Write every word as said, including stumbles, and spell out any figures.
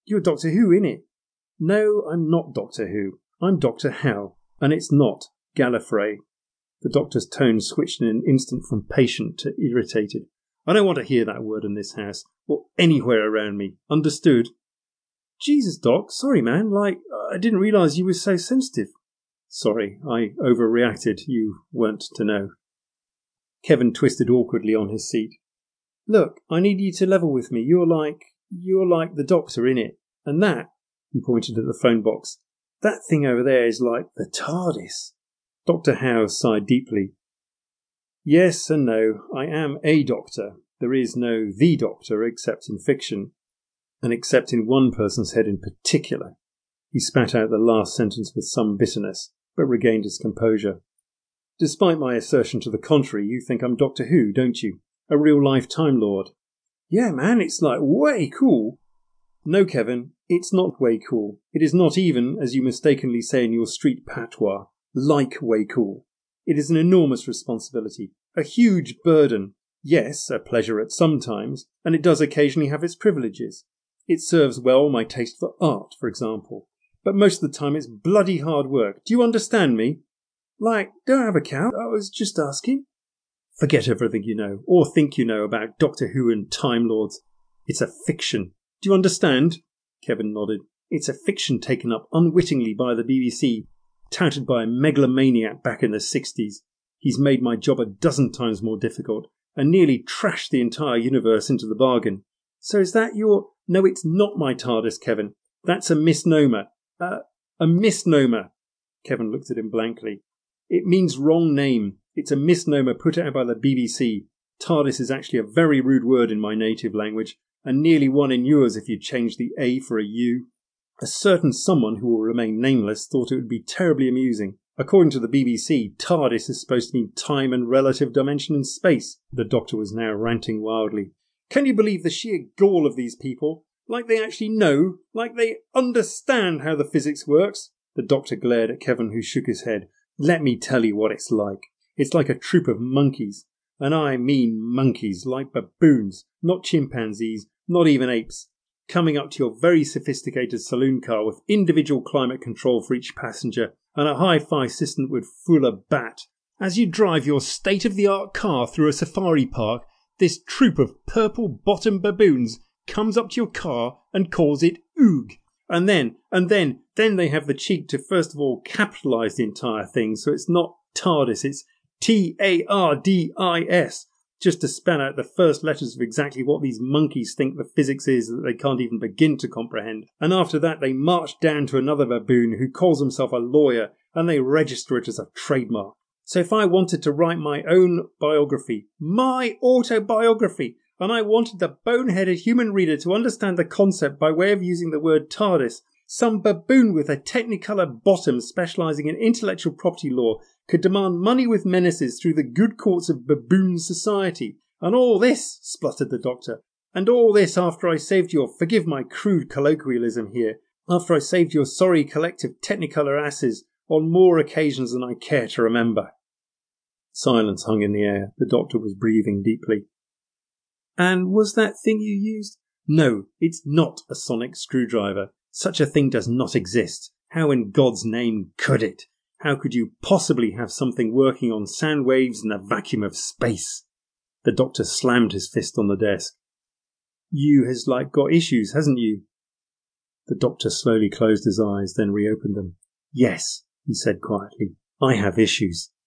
You're Doctor Who, innit? No, I'm not Doctor Who. I'm Doctor How, and it's not Gallifrey. The doctor's tone switched in an instant from patient to irritated. I don't want to hear that word in this house, or anywhere around me. Understood? Jesus, Doc, sorry, man. Like, I didn't realise you were so sensitive. Sorry, I overreacted. You weren't to know. Kevin twisted awkwardly on his seat. Look, I need you to level with me. You're like, you're like the Doctor, innit? And that, he pointed at the phone box, that thing over there is like the TARDIS. Doctor Howe sighed deeply. Yes and no. I am a doctor. There is no the Doctor except in fiction, and except in one person's head in particular. He spat out the last sentence with some bitterness, but regained his composure. Despite my assertion to the contrary, you think I'm Doctor Who, don't you? A real-life Time Lord. Yeah, man, it's like way cool. No, Kevin, it's not way cool. It is not even, as you mistakenly say in your street patois, like way cool. It is an enormous responsibility, a huge burden. Yes, a pleasure at some times, and it does occasionally have its privileges. It serves well my taste for art, for example. But most of the time it's bloody hard work. Do you understand me? Like, don't have a cow. I was just asking. Forget everything you know, or think you know, about Doctor Who and Time Lords. It's a fiction. Do you understand? Kevin nodded. It's a fiction taken up unwittingly by the B B C, touted by a megalomaniac back in the sixties. He's made my job a dozen times more difficult, and nearly trashed the entire universe into the bargain. So is that your... No, it's not my TARDIS, Kevin. That's a misnomer. Uh, a misnomer. Kevin looked at him blankly. It means wrong name. It's a misnomer put out by the B B C. TARDIS is actually a very rude word in my native language, and nearly one in yours if you'd change the A for a U. A certain someone who will remain nameless thought it would be terribly amusing. According to the B B C, TARDIS is supposed to mean time and relative dimension in space. The Doctor was now ranting wildly. Can you believe the sheer gall of these people? Like they actually know, like they understand how the physics works. The Doctor glared at Kevin, who shook his head. Let me tell you what it's like. It's like a troop of monkeys. And I mean monkeys, like baboons, not chimpanzees, not even apes, coming up to your very sophisticated saloon car with individual climate control for each passenger and a hi-fi system that would fool a bat. As you drive your state-of-the-art car through a safari park, this troop of purple-bottomed baboons comes up to your car and calls it oog. And then, and then, then they have the cheek to first of all capitalise the entire thing, so it's not TARDIS, it's T A R D I S, just to spell out the first letters of exactly what these monkeys think the physics is that they can't even begin to comprehend. And after that they march down to another baboon who calls himself a lawyer, and they register it as a trademark. So if I wanted to write my own biography, my autobiography, and I wanted the boneheaded human reader to understand the concept by way of using the word TARDIS, some baboon with a technicolor bottom specialising in intellectual property law could demand money with menaces through the good courts of baboon society. And all this, spluttered the Doctor, and all this after I saved your, forgive my crude colloquialism here, after I saved your sorry collective technicolor asses on more occasions than I care to remember. Silence hung in the air. The Doctor was breathing deeply. And was that thing you used? No, it's not a sonic screwdriver. Such a thing does not exist. How in God's name could it? How could you possibly have something working on sound waves in the vacuum of space? The Doctor slammed his fist on the desk. You has like got issues, hasn't you? The Doctor slowly closed his eyes, then reopened them. Yes, he said quietly, I have issues.